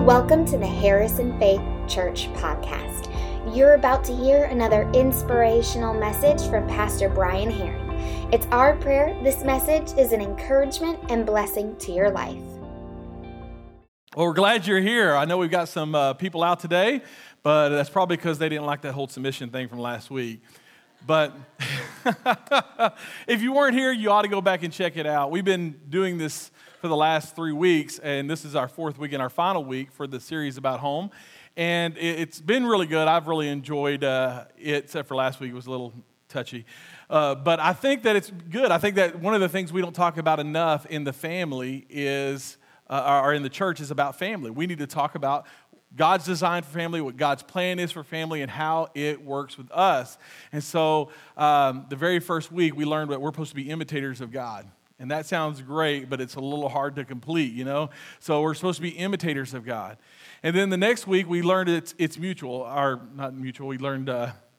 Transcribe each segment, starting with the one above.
Welcome to the Harrison Faith Church podcast. You're about to hear another inspirational message from Pastor Brian Herring. It's our prayer this message is an encouragement and blessing to your life. Well, we're glad you're here. I know we've got some people out today, but that's probably because they didn't like that whole submission thing from last week. But if you weren't here, you ought to go back and check it out. We've been doing this for the last 3 weeks, and this is our fourth week and our final week for the series about home. And it's been really good. I've really enjoyed it, except for last week. It was a little touchy. But I think that it's good. I think that one of the things we don't talk about enough in the family is, or in the church, is about family. We need to talk about God's design for family, what God's plan is for family, and how it works with us. And so the very first week, we learned that we're supposed to be imitators of God. And that sounds great, but it's a little hard to complete, you know? So we're supposed to be imitators of God. And then the next week, we learned it's mutual, or not mutual. We learned,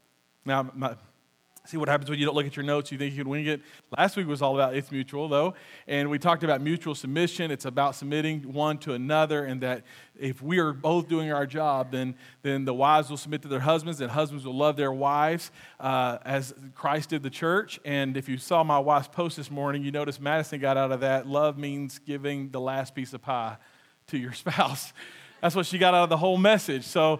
see what happens when you don't look at your notes, you think you can wing it. Last week was all about it's mutual, though. And we talked about mutual submission. It's about submitting one to another, and that if we are both doing our job, then the wives will submit to their husbands, and husbands will love their wives as Christ did the church. And if you saw my wife's post this morning, you noticed Madison got out of that, love means giving the last piece of pie to your spouse. That's what she got out of the whole message. So,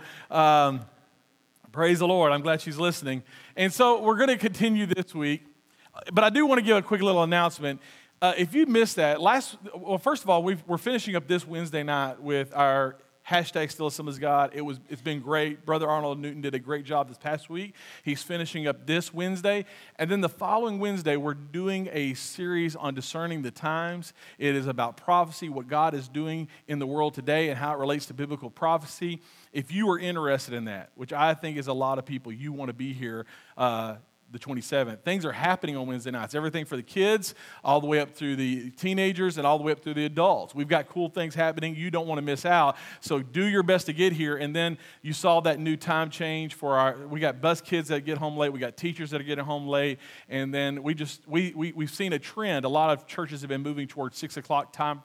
praise the Lord. I'm glad she's listening. And so we're going to continue this week. But I do want to give a quick little announcement. If you missed that, first of all, we're finishing up this Wednesday night with our hashtag Still Assemblies God. It's been great. Brother Arnold Newton did a great job this past week. He's finishing up this Wednesday. And then the following Wednesday, we're doing a series on discerning the times. It is about prophecy, what God is doing in the world today and how it relates to biblical prophecy. If you are interested in that, which I think is a lot of people, you want to be here the 27th. Things are happening on Wednesday nights. Everything for the kids, all the way up through the teenagers, and all the way up through the adults. We've got cool things happening. You don't want to miss out. So do your best to get here. And then you saw that new time change for we got bus kids that get home late. We got teachers that are getting home late. And then we've seen a trend. A lot of churches have been moving towards 6 o'clock time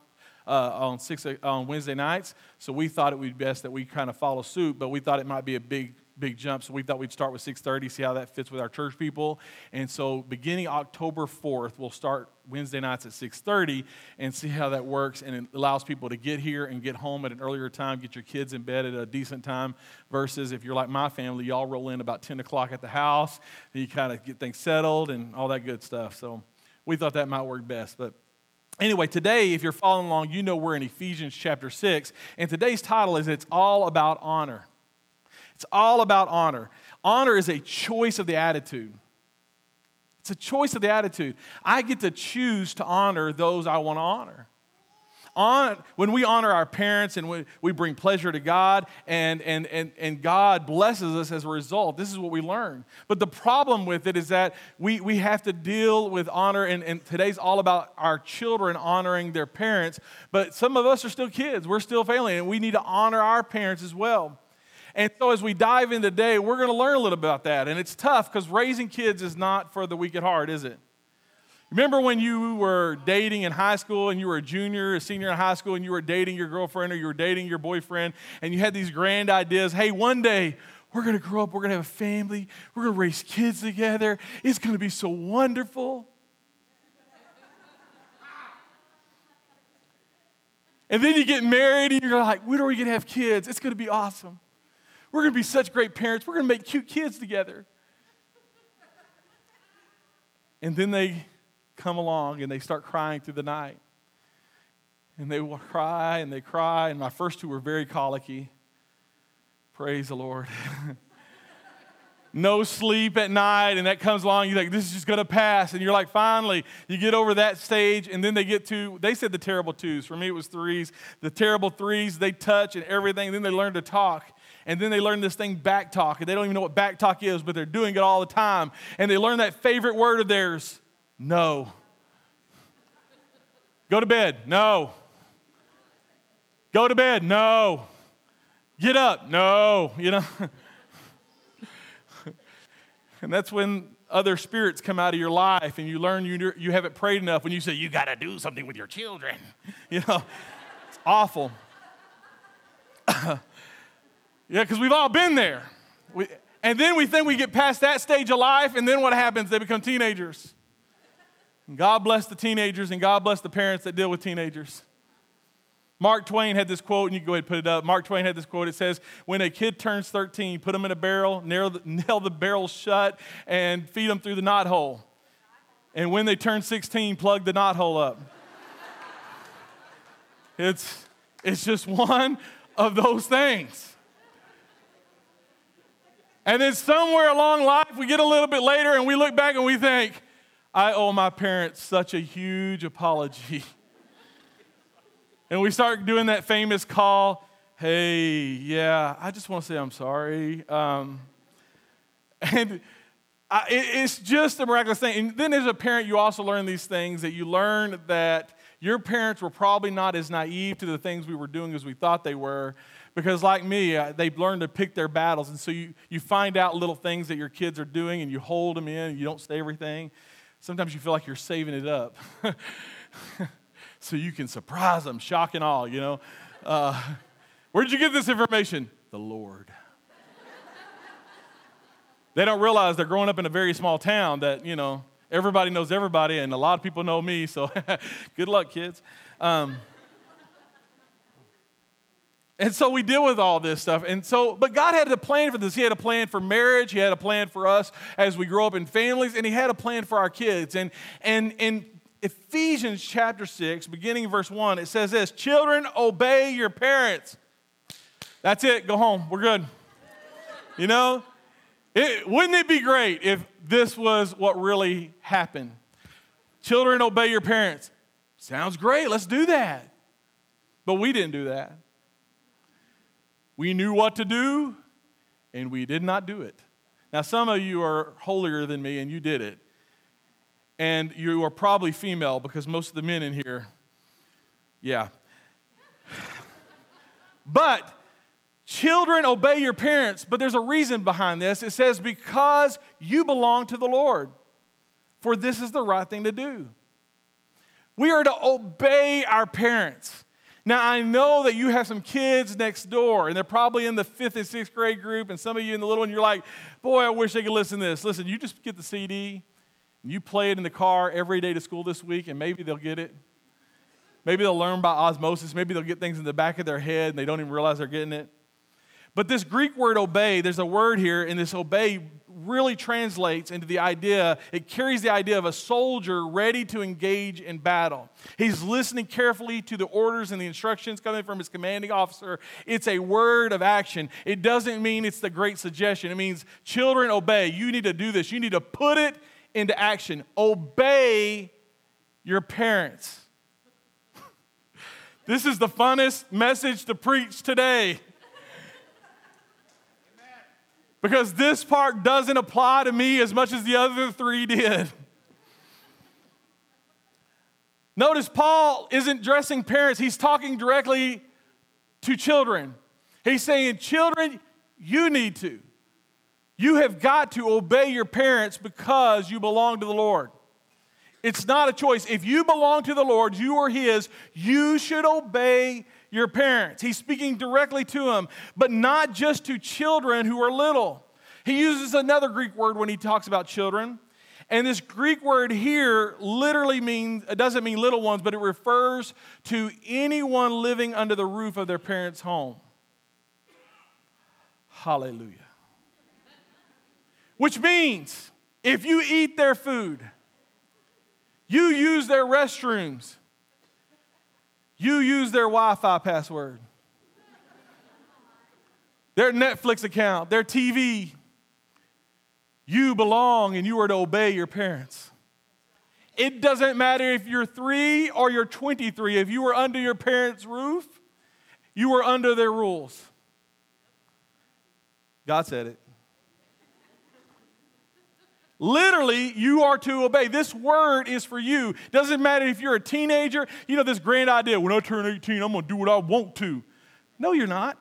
on Wednesday nights. So we thought it would be best that we kind of follow suit, but we thought it might be a big jump, so we thought we'd start with 6:30, see how that fits with our church people. And so beginning October 4th, we'll start Wednesday nights at 6:30 and see how that works, and it allows people to get here and get home at an earlier time, get your kids in bed at a decent time, versus if you're like my family, y'all roll in about 10 o'clock at the house, and you kind of get things settled and all that good stuff. So we thought that might work best. But anyway, today, if you're following along, you know we're in Ephesians chapter 6, and today's title is It's All About Honor. It's all about honor. Honor is a choice of the attitude. It's a choice of the attitude. I get to choose to honor those I want to honor. When we honor our parents and we bring pleasure to God, and God blesses us as a result, this is what we learn. But the problem with it is that we have to deal with honor, and today's all about our children honoring their parents, but some of us are still kids. We're still family, and we need to honor our parents as well. And so as we dive in today, we're going to learn a little about that. And it's tough because raising kids is not for the weak at heart, is it? Remember when you were dating in high school and you were a junior, a senior in high school, and you were dating your girlfriend or you were dating your boyfriend, and you had these grand ideas, hey, one day we're going to grow up, we're going to have a family, we're going to raise kids together, it's going to be so wonderful. And then you get married and you're like, when are we going to have kids? It's going to be awesome. We're going to be such great parents. We're going to make cute kids together. And then they come along and they start crying through the night. And they will cry and they cry. And my first two were very colicky. Praise the Lord. No sleep at night. And that comes along. You're like, this is just going to pass. And you're like, finally, you get over that stage. And then they said the terrible twos. For me, it was threes. The terrible threes, they touch and everything. And then they learn to talk. And then they learn this thing, back talk. And they don't even know what back talk is, but they're doing it all the time. And they learn that favorite word of theirs, no. Go to bed, no. Go to bed, no. Get up, no. You know. And that's when other spirits come out of your life and you learn you haven't prayed enough when you say, you got to do something with your children. You know, it's awful. Yeah, because we've all been there. And then we think we get past that stage of life, and then what happens? They become teenagers. And God bless the teenagers, and God bless the parents that deal with teenagers. Mark Twain had this quote, and you can go ahead and put it up. Mark Twain had this quote. It says, when a kid turns 13, put them in a barrel, nail the barrel shut, and feed them through the knothole. And when they turn 16, plug the knothole up. It's just one of those things. And then somewhere along life, we get a little bit later and we look back and we think, I owe my parents such a huge apology. And we start doing that famous call, hey, yeah, I just want to say I'm sorry. It's just a miraculous thing. And then as a parent, you also learn these things, that you learn that your parents were probably not as naive to the things we were doing as we thought they were. Because like me, they've learned to pick their battles. And so you find out little things that your kids are doing and you hold them in and you don't say everything. Sometimes you feel like you're saving it up so you can surprise them, shock and awe, you know. Where did you get this information? The Lord. They don't realize they're growing up in a very small town that, you know, everybody knows everybody and a lot of people know me. So good luck, kids. And so we deal with all this stuff. But God had a plan for this. He had a plan for marriage. He had a plan for us as we grow up in families. And he had a plan for our kids. And in Ephesians chapter 6, beginning in verse 1, it says this, children, obey your parents. That's it. Go home. We're good. You know, wouldn't it be great if this was what really happened? Children, obey your parents. Sounds great. Let's do that. But we didn't do that. We knew what to do, and we did not do it. Now, some of you are holier than me, and you did it. And you are probably female, because most of the men in here, yeah. But children, obey your parents. But there's a reason behind this. It says, because you belong to the Lord, for this is the right thing to do. We are to obey our parents. Now, I know that you have some kids next door, and they're probably in the 5th and 6th grade group, and some of you in the little one, you're like, boy, I wish they could listen to this. Listen, you just get the CD, and you play it in the car every day to school this week, and maybe they'll get it. Maybe they'll learn by osmosis. Maybe they'll get things in the back of their head, and they don't even realize they're getting it. But this Greek word obey, there's a word here, and this obey really translates into the idea, it carries the idea of a soldier ready to engage in battle. He's listening carefully to the orders and the instructions coming from his commanding officer. It's a word of action. It doesn't mean it's the great suggestion. It means, children, obey. You need to do this. You need to put it into action. Obey your parents. This is the funnest message to preach today. Because this part doesn't apply to me as much as the other 3 did. Notice Paul isn't addressing parents. He's talking directly to children. He's saying, children, you need to. You have got to obey your parents because you belong to the Lord. It's not a choice. If you belong to the Lord, you are His, you should obey your parents. He's speaking directly to them, but not just to children who are little. He uses another Greek word when he talks about children. And this Greek word here literally means, it doesn't mean little ones, but it refers to anyone living under the roof of their parents' home. Hallelujah. Which means, if you eat their food, you use their restrooms, you use their Wi-Fi password, their Netflix account, their TV, you belong and you are to obey your parents. It doesn't matter if you're 3 or you're 23. If you are under your parents' roof, you are under their rules. God said it. Literally, you are to obey. This word is for you. Doesn't matter if you're a teenager. You know this grand idea, when I turn 18, I'm going to do what I want to. No, you're not.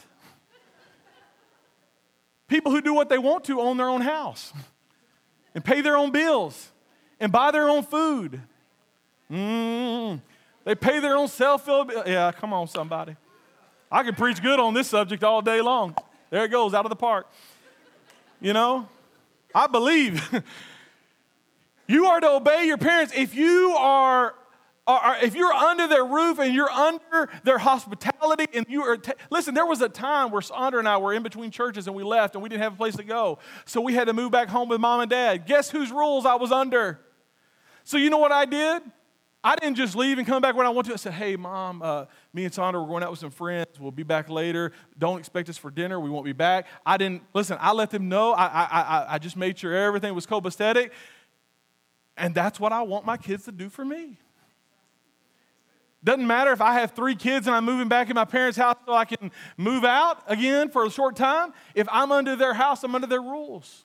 People who do what they want to own their own house and pay their own bills and buy their own food. They pay their own cell phone bill. Yeah, come on, somebody. I can preach good on this subject all day long. There it goes, out of the park. You know, I believe you are to obey your parents. If you are if you're under their roof and you're under their hospitality and you are, listen, there was a time where Sandra and I were in between churches and we left and we didn't have a place to go. So we had to move back home with mom and dad. Guess whose rules I was under? So you know what I did? I didn't just leave and come back when I wanted to. I said, hey, Mom, me and Sandra, we're going out with some friends. We'll be back later. Don't expect us for dinner. We won't be back. I let them know. I just made sure everything was copacetic. And that's what I want my kids to do for me. Doesn't matter if I have 3 kids and I'm moving back in my parents' house so I can move out again for a short time. If I'm under their house, I'm under their rules.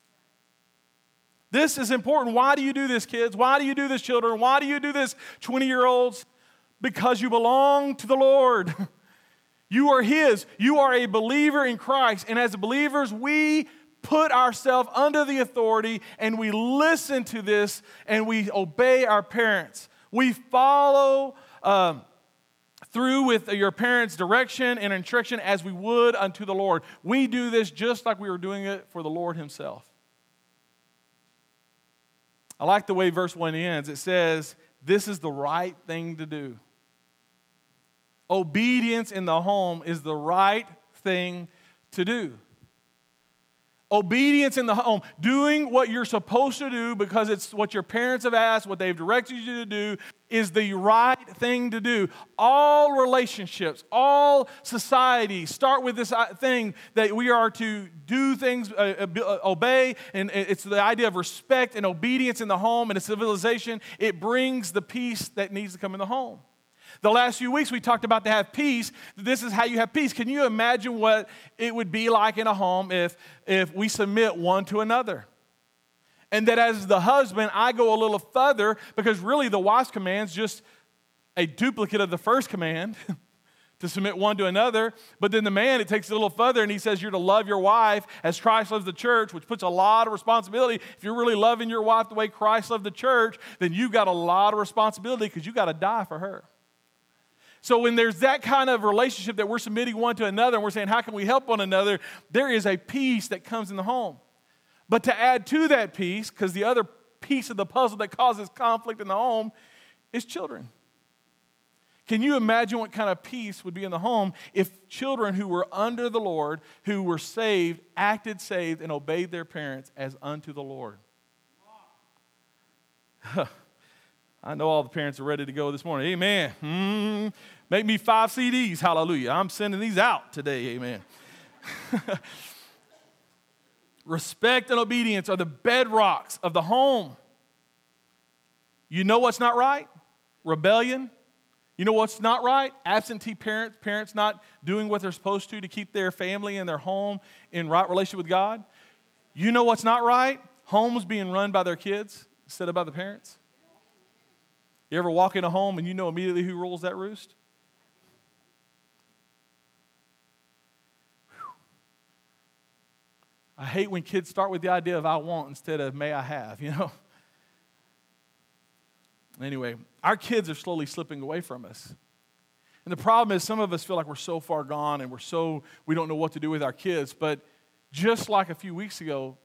This is important. Why do you do this, kids? Why do you do this, children? Why do you do this, 20-year-olds? Because you belong to the Lord. You are His. You are a believer in Christ. And as believers, we put ourselves under the authority and we listen to this and we obey our parents. We follow through with your parents' direction and instruction as we would unto the Lord. We do this just like we were doing it for the Lord Himself. I like the way verse 1 ends. It says, this is the right thing to do. Obedience in the home is the right thing to do. Obedience in the home, doing what you're supposed to do because it's what your parents have asked, what they've directed you to do, is the right thing to do. All relationships, all society start with this thing that we are to do things, obey, and it's the idea of respect and obedience in the home and a civilization. It brings the peace that needs to come in the home. The last few weeks we talked about to have peace. This is how you have peace. Can you imagine what it would be like in a home if we submit one to another? And that as the husband, I go a little further because really the wife's command's just a duplicate of the first command to submit one to another. But then the man, it takes it a little further and he says you're to love your wife as Christ loves the church, which puts a lot of responsibility. If you're really loving your wife the way Christ loved the church, then you've got a lot of responsibility because you've got to die for her. So when there's that kind of relationship that we're submitting one to another and we're saying, how can we help one another? There is a peace that comes in the home. But to add to that peace, because the other piece of the puzzle that causes conflict in the home is children. Can you imagine what kind of peace would be in the home if children who were under the Lord, who were saved, acted saved, and obeyed their parents as unto the Lord? I know all the parents are ready to go this morning. Amen. Make me 5 CDs. Hallelujah. I'm sending these out today. Amen. Respect and obedience are the bedrocks of the home. You know what's not right? Rebellion. You know what's not right? Absentee parents not doing what they're supposed to keep their family and their home in right relationship with God. You know what's not right? Homes being run by their kids instead of by the parents. You ever walk in a home and you know immediately who rules that roost? Whew. I hate when kids start with the idea of I want instead of may I have, you know. Anyway, our kids are slowly slipping away from us. And the problem is some of us feel like we're so far gone and we don't know what to do with our kids. But just like a few weeks ago,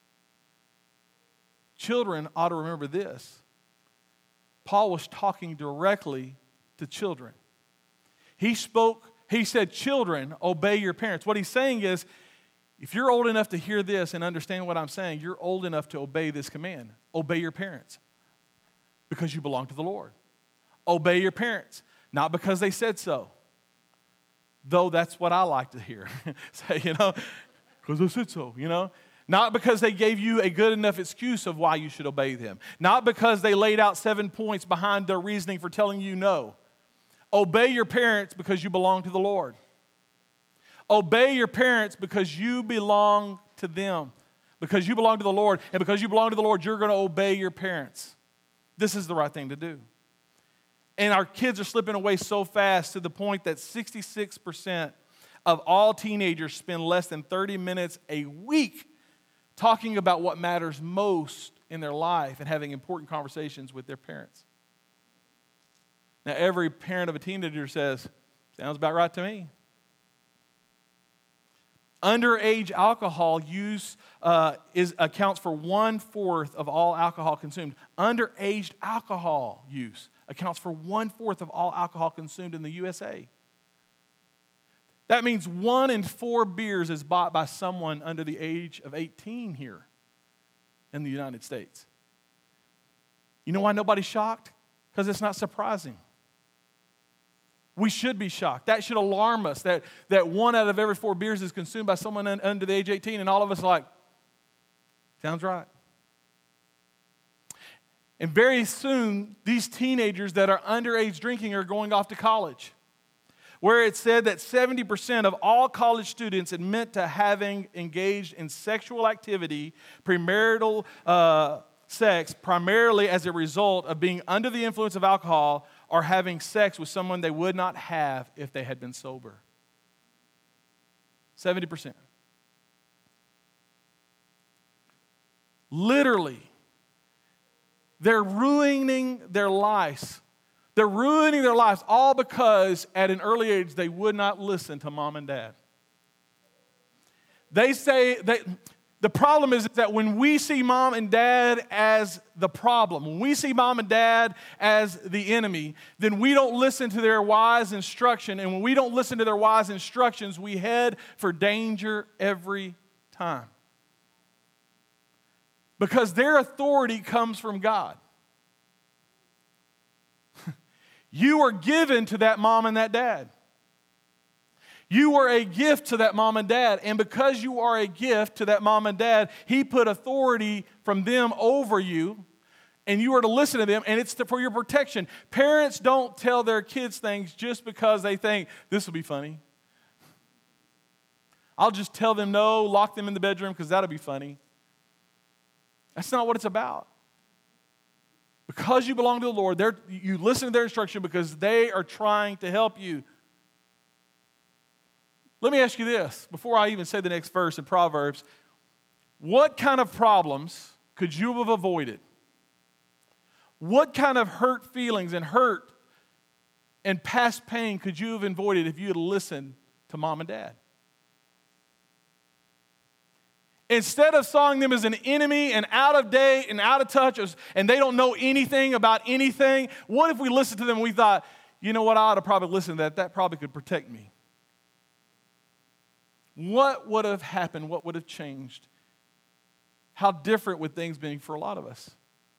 children ought to remember this. Paul was talking directly to children. He said, children, obey your parents. What he's saying is, if you're old enough to hear this and understand what I'm saying, you're old enough to obey this command. Obey your parents because you belong to the Lord. Obey your parents, not because they said so, though that's what I like to hear. Say, because I said so, Not because they gave you a good enough excuse of why you should obey them. Not because they laid out 7 points behind their reasoning for telling you no. Obey your parents because you belong to the Lord. Obey your parents because you belong to them. Because you belong to the Lord. And because you belong to the Lord, you're going to obey your parents. This is the right thing to do. And our kids are slipping away so fast to the point that 66% of all teenagers spend less than 30 minutes a week talking about what matters most in their life and having important conversations with their parents. Now, every parent of a teenager says, sounds about right to me. Underage alcohol use accounts for 1/4 of all alcohol consumed. Underage alcohol use accounts for 1/4 of all alcohol consumed in the USA. That means 1 in 4 beers is bought by someone under the age of 18 here in the United States. You know why nobody's shocked? Because it's not surprising. We should be shocked. That should alarm us that 1 out of every 4 beers is consumed by someone under the age of 18, and all of us are like, sounds right. And very soon, these teenagers that are underage drinking are going off to college, where it said that 70% of all college students admit to having engaged in sexual activity, premarital sex, primarily as a result of being under the influence of alcohol or having sex with someone they would not have if they had been sober. 70%. Literally, they're ruining their lives. They're ruining their lives all because at an early age they would not listen to mom and dad. They say that the problem is that when we see mom and dad as the problem, when we see mom and dad as the enemy, then we don't listen to their wise instruction. And when we don't listen to their wise instructions, we head for danger every time. Because their authority comes from God. You are given to that mom and that dad. You are a gift to that mom and dad. And because you are a gift to that mom and dad, He put authority from them over you. And you are to listen to them. And it's for your protection. Parents don't tell their kids things just because they think, this will be funny. I'll just tell them no, lock them in the bedroom because that'll be funny. That's not what it's about. Because you belong to the Lord, you listen to their instruction because they are trying to help you. Let me ask you this, before I even say the next verse in Proverbs. What kind of problems could you have avoided? What kind of hurt feelings and hurt and past pain could you have avoided if you had listened to mom and dad? Instead of seeing them as an enemy and out of date and out of touch and they don't know anything about anything, what if we listened to them and we thought, you know what, I ought to probably listen to that. That probably could protect me. What would have happened? What would have changed? How different would things be for a lot of us?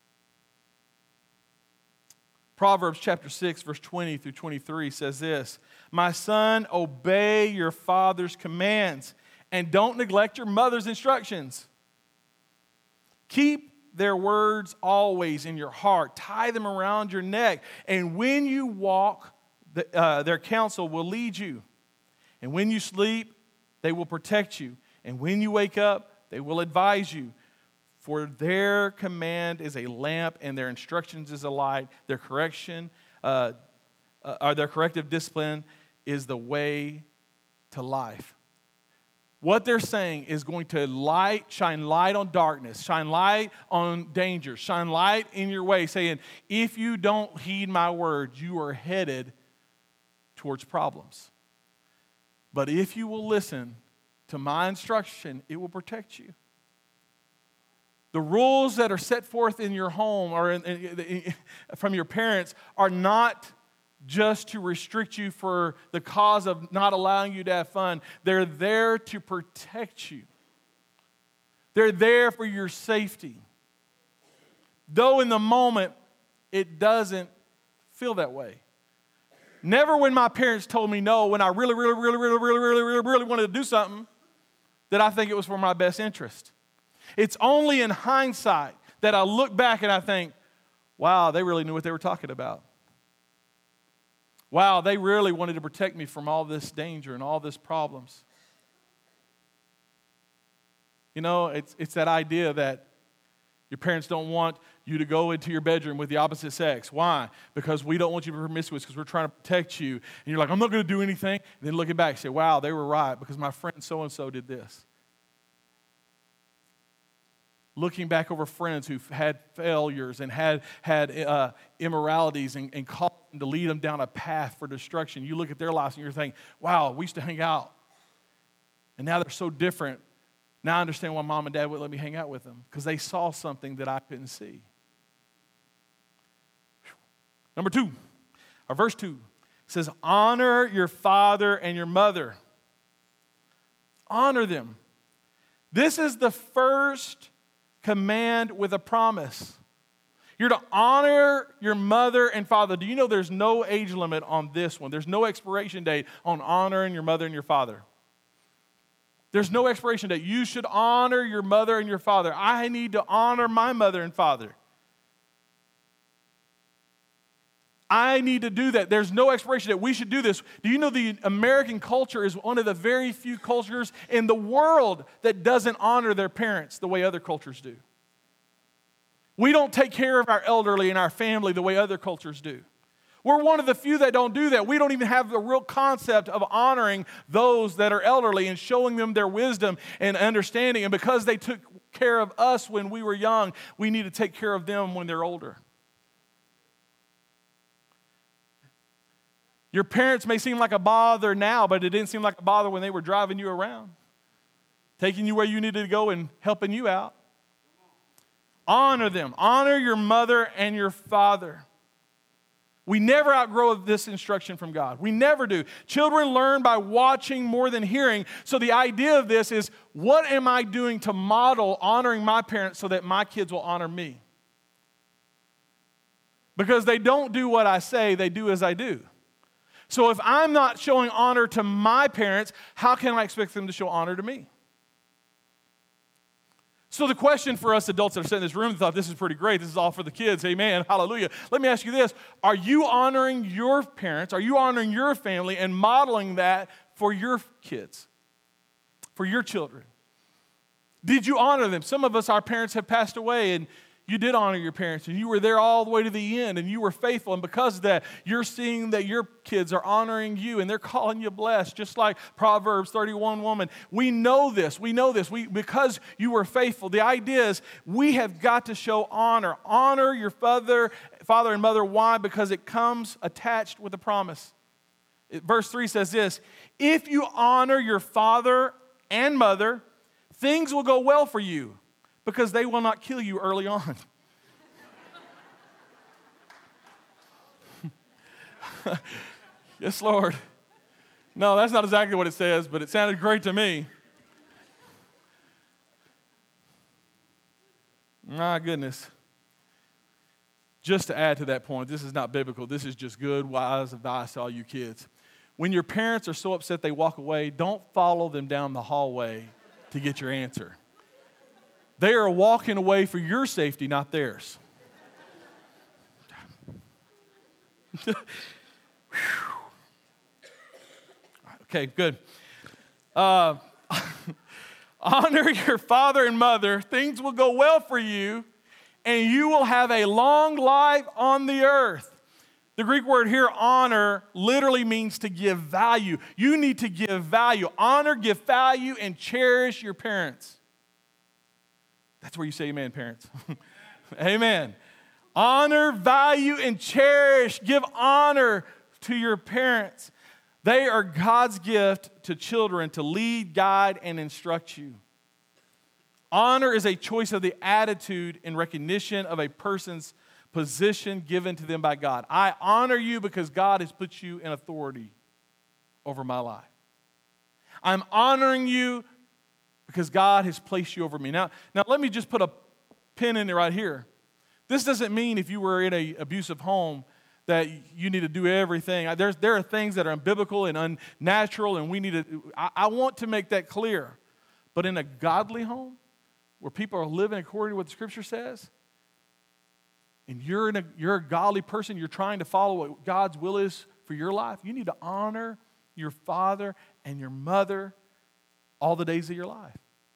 Proverbs chapter 6, verse 20 through 23 says this, "My son, obey your father's commands and don't neglect your mother's instructions. Keep their words always in your heart. Tie them around your neck. And when you walk, their counsel will lead you. And when you sleep, they will protect you. And when you wake up, they will advise you. For their command is a lamp and their instructions is a light. Their correction, their corrective discipline is the way to life." What they're saying is going to shine light on darkness, shine light on danger, shine light in your way, saying, if you don't heed my words, you are headed towards problems. But if you will listen to my instruction, it will protect you. The rules that are set forth in your home or from your parents are not just to restrict you for the cause of not allowing you to have fun. They're there to protect you. They're there for your safety. Though in the moment, it doesn't feel that way. Never when my parents told me no, when I really wanted to do something, did I think it was for my best interest. It's only in hindsight that I look back and I think, wow, they really knew what they were talking about. Wow, they really wanted to protect me from all this danger and all this problems. You know, it's that idea that your parents don't want you to go into your bedroom with the opposite sex. Why? Because we don't want you to be promiscuous because we're trying to protect you. And you're like, I'm not going to do anything. And then looking back, you say, wow, they were right because my friend so-and-so did this. Looking back over friends who've had failures and had immoralities and called them to lead them down a path for destruction. You look at their lives and you're thinking, wow, we used to hang out. And now they're so different. Now I understand why mom and dad wouldn't let me hang out with them, because they saw something that I couldn't see. Number 2, or verse 2, says, honor your father and your mother. Honor them. This is the first command with a promise. You're to honor your mother and father. Do you know there's no age limit on this one? There's no expiration date on honoring your mother and your father. There's no expiration date. You should honor your mother and your father. I need to honor my mother and father. I need to do that. There's no expiration date. We should do this. Do you know the American culture is one of the very few cultures in the world that doesn't honor their parents the way other cultures do? We don't take care of our elderly and our family the way other cultures do. We're one of the few that don't do that. We don't even have the real concept of honoring those that are elderly and showing them their wisdom and understanding. And because they took care of us when we were young, we need to take care of them when they're older. Your parents may seem like a bother now, but it didn't seem like a bother when they were driving you around, taking you where you needed to go and helping you out. Honor them. Honor your mother and your father. We never outgrow this instruction from God. We never do. Children learn by watching more than hearing. So the idea of this is, what am I doing to model honoring my parents so that my kids will honor me? Because they don't do what I say, they do as I do. So if I'm not showing honor to my parents, how can I expect them to show honor to me? So the question for us adults that are sitting in this room thought, this is pretty great. This is all for the kids. Amen. Hallelujah. Let me ask you this. Are you honoring your parents? Are you honoring your family and modeling that for your kids, for your children? Did you honor them? Some of us, our parents have passed away, and you did honor your parents, and you were there all the way to the end, and you were faithful. And because of that, you're seeing that your kids are honoring you, and they're calling you blessed, just like Proverbs 31 woman. We know this. Because you were faithful. The idea is we have got to show honor. Honor your father and mother. Why? Because it comes attached with a promise. Verse 3 says this, if you honor your father and mother, things will go well for you, because they will not kill you early on. Yes, Lord. No, that's not exactly what it says, but it sounded great to me. My goodness. Just to add to that point, this is not biblical. This is just good, wise advice to all you kids. When your parents are so upset they walk away, don't follow them down the hallway to get your answer. They are walking away for your safety, not theirs. Okay, good. Honor your father and mother. Things will go well for you, and you will have a long life on the earth. The Greek word here, honor, literally means to give value. You need to give value. Honor, give value, and cherish your parents. That's where you say amen, parents. Amen. Honor, value, and cherish. Give honor to your parents. They are God's gift to children to lead, guide, and instruct you. Honor is a choice of the attitude in recognition of a person's position given to them by God. I honor you because God has put you in authority over my life. I'm honoring you because God has placed you over me. Now let me just put a pin in it right here. This doesn't mean if you were in an abusive home that you need to do everything. There are things that are unbiblical and unnatural, and we need to. I want to make that clear. But in a godly home, where people are living according to what the Scripture says, and you're a godly person, you're trying to follow what God's will is for your life, you need to honor your father and your mother all the days of your life.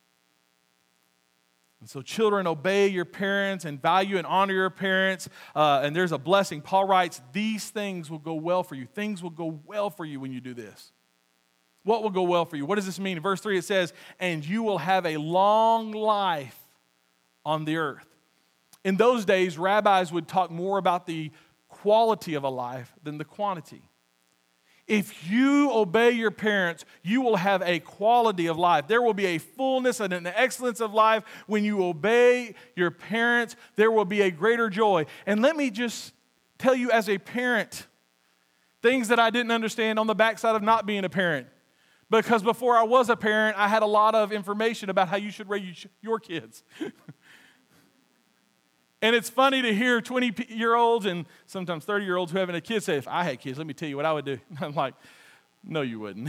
And so children, obey your parents and value and honor your parents. And there's a blessing. Paul writes, these things will go well for you. Things will go well for you when you do this. What will go well for you? What does this mean? In verse 3 it says, and you will have a long life on the earth. In those days, rabbis would talk more about the quality of a life than the quantity. If you obey your parents, you will have a quality of life. There will be a fullness and an excellence of life when you obey your parents. There will be a greater joy. And let me just tell you, as a parent, things that I didn't understand on the backside of not being a parent. Because before I was a parent, I had a lot of information about how you should raise your kids. And it's funny to hear 20-year-olds and sometimes 30-year-olds who haven't had kids say, if I had kids, let me tell you what I would do. I'm like, no, you wouldn't.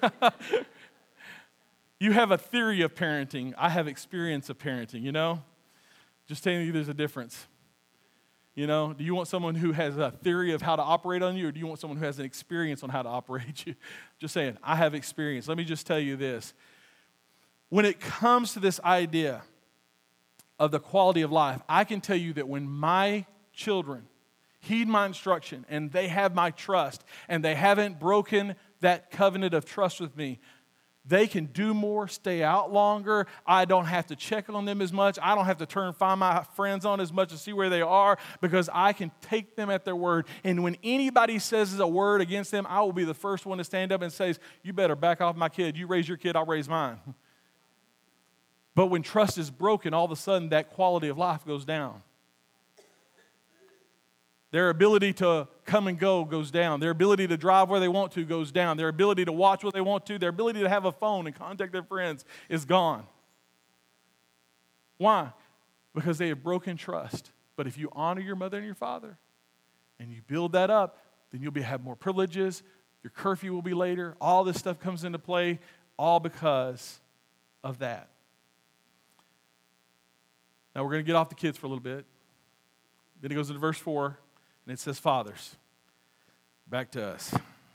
You have a theory of parenting. I have experience of parenting, you know? Just telling you there's a difference. You know, do you want someone who has a theory of how to operate on you, or do you want someone who has an experience on how to operate you? Just saying, I have experience. Let me just tell you this. When it comes to this idea of the quality of life, I can tell you that when my children heed my instruction and they have my trust and they haven't broken that covenant of trust with me, they can do more, stay out longer. I don't have to check on them as much. I don't have to find my friends on as much to see where they are, because I can take them at their word. And when anybody says a word against them, I will be the first one to stand up and say, you better back off my kid. You raise your kid, I'll raise mine. But when trust is broken, all of a sudden that quality of life goes down. Their ability to come and go goes down. Their ability to drive where they want to goes down. Their ability to watch what they want to, their ability to have a phone and contact their friends is gone. Why? Because they have broken trust. But if you honor your mother and your father and you build that up, then you'll have more privileges. Your curfew will be later. All this stuff comes into play, all because of that. Now we're going to get off the kids for a little bit. Then it goes into verse 4, and it says, fathers. Back to us.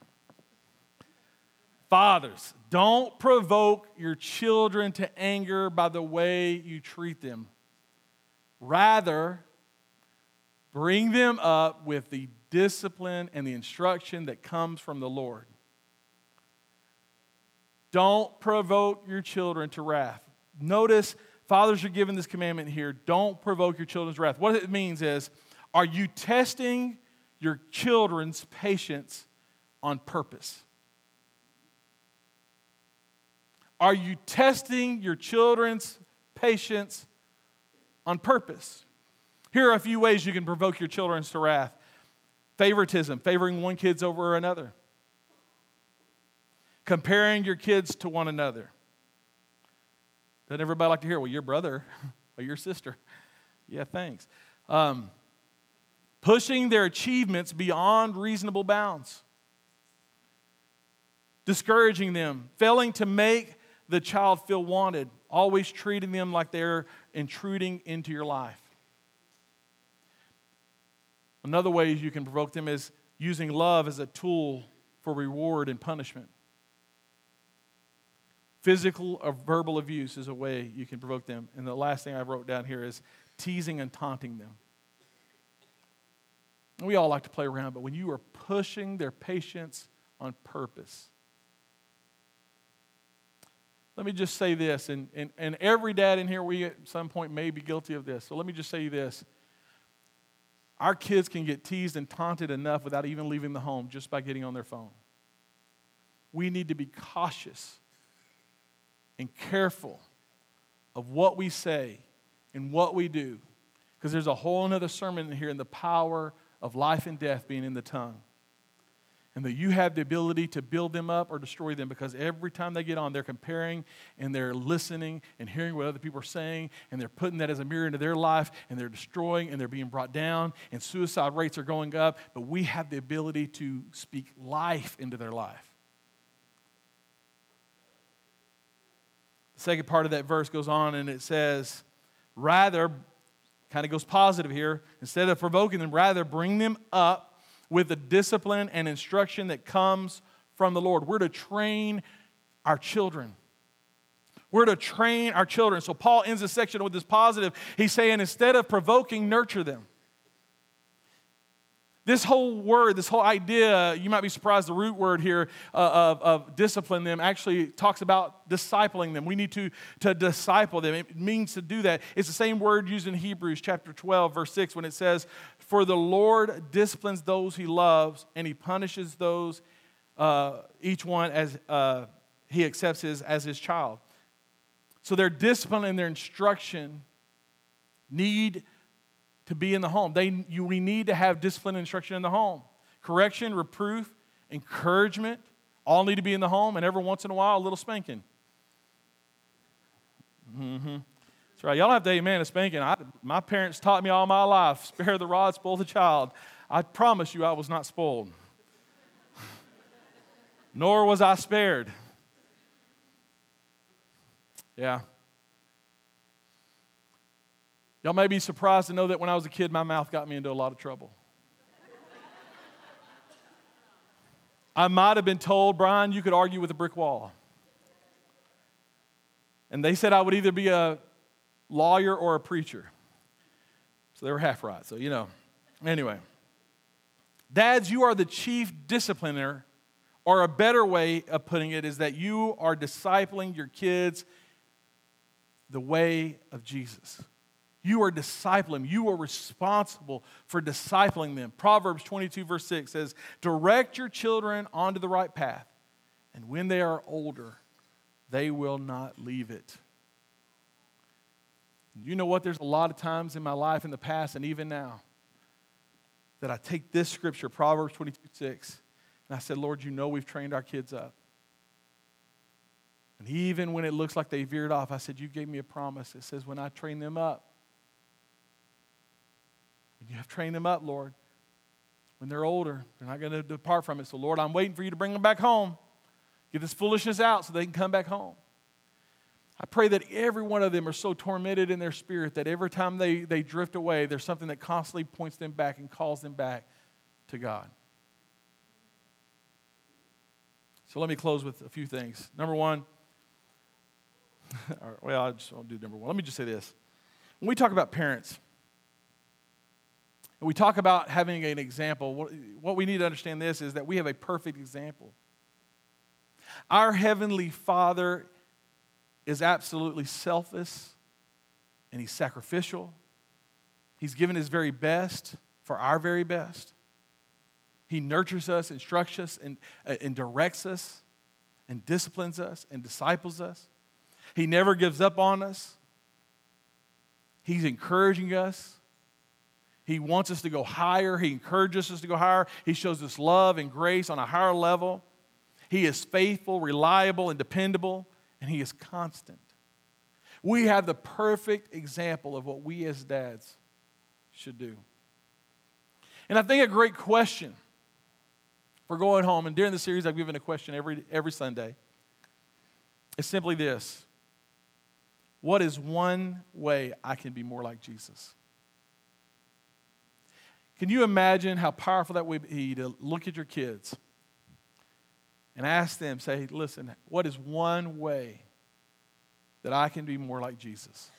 Fathers, don't provoke your children to anger by the way you treat them. Rather, bring them up with the discipline and the instruction that comes from the Lord. Don't provoke your children to wrath. Notice, fathers are given this commandment here. Don't provoke your children's wrath. What it means is, are you testing your children's patience on purpose? Are you testing your children's patience on purpose? Here are a few ways you can provoke your children to wrath. Favoritism, favoring one kid over another. Comparing your kids to one another. Doesn't everybody like to hear, well, your brother or your sister? Yeah, thanks. Pushing their achievements beyond reasonable bounds. Discouraging them. Failing to make the child feel wanted. Always treating them like they're intruding into your life. Another way you can provoke them is using love as a tool for reward and punishment. Physical or verbal abuse is a way you can provoke them. And the last thing I wrote down here is teasing and taunting them. We all like to play around, but when you are pushing their patience on purpose. Let me just say this, and every dad in here, we at some point may be guilty of this. So let me just say this. Our kids can get teased and taunted enough without even leaving the home just by getting on their phone. We need to be cautious and careful of what we say and what we do, because there's a whole other sermon in here in the power of life and death being in the tongue. And that you have the ability to build them up or destroy them, because every time they get on, they're comparing and they're listening and hearing what other people are saying, and they're putting that as a mirror into their life, and they're destroying and they're being brought down, and suicide rates are going up, but we have the ability to speak life into their life. The second part of that verse goes on and it says, rather, kind of goes positive here, instead of provoking them, rather bring them up with the discipline and instruction that comes from the Lord. We're to train our children. We're to train our children. So Paul ends this section with this positive. He's saying instead of provoking, nurture them. This whole word, this whole idea, you might be surprised the root word here of discipline them actually talks about discipling them. We need to disciple them. It means to do that. It's the same word used in Hebrews chapter 12, verse 6, when it says, for the Lord disciplines those he loves, and he punishes those each one as he accepts as his child. So their discipline and their instruction need to be in the home. We need to have discipline and instruction in the home. Correction, reproof, encouragement, all need to be in the home, and every once in a while, a little spanking. That's right. Y'all don't have to amen a spanking. My parents taught me all my life, spare the rod, spoil the child. I promise you I was not spoiled. Nor was I spared. Yeah. Y'all may be surprised to know that when I was a kid, my mouth got me into a lot of trouble. I might have been told, Brian, you could argue with a brick wall. And they said I would either be a lawyer or a preacher. So they were half right. So, Anyway. Dads, you are the chief discipliner, or a better way of putting it is that you are discipling your kids the way of Jesus. You are discipling. You are responsible for discipling them. Proverbs 22 verse 6 says, direct your children onto the right path, and when they are older, they will not leave it. You know what? There's a lot of times in my life in the past and even now that I take this scripture, Proverbs 22:6, and I said, Lord, we've trained our kids up. And even when it looks like they veered off, I said, you gave me a promise. It says, when I train them up, when you have trained them up, Lord, when they're older, they're not going to depart from it. So, Lord, I'm waiting for you to bring them back home. Get this foolishness out so they can come back home. I pray that every one of them are so tormented in their spirit that every time they drift away, there's something that constantly points them back and calls them back to God. So let me close with a few things. Number one, I just won't do number one. Let me just say this. When we talk about parents, and we talk about having an example, what we need to understand this is that we have a perfect example. Our Heavenly Father is absolutely selfless, and He's sacrificial. He's given His very best for our very best. He nurtures us, instructs us, and directs us, and disciplines us, and disciples us. He never gives up on us. He's encouraging us. He wants us to go higher. He encourages us to go higher. He shows us love and grace on a higher level. He is faithful, reliable, and dependable, and He is constant. We have the perfect example of what we as dads should do. And I think a great question for going home, and during the series I've given a question every Sunday, is simply this. What is one way I can be more like Jesus? Can you imagine how powerful that would be to look at your kids and ask them, say, listen, what is one way that I can be more like Jesus?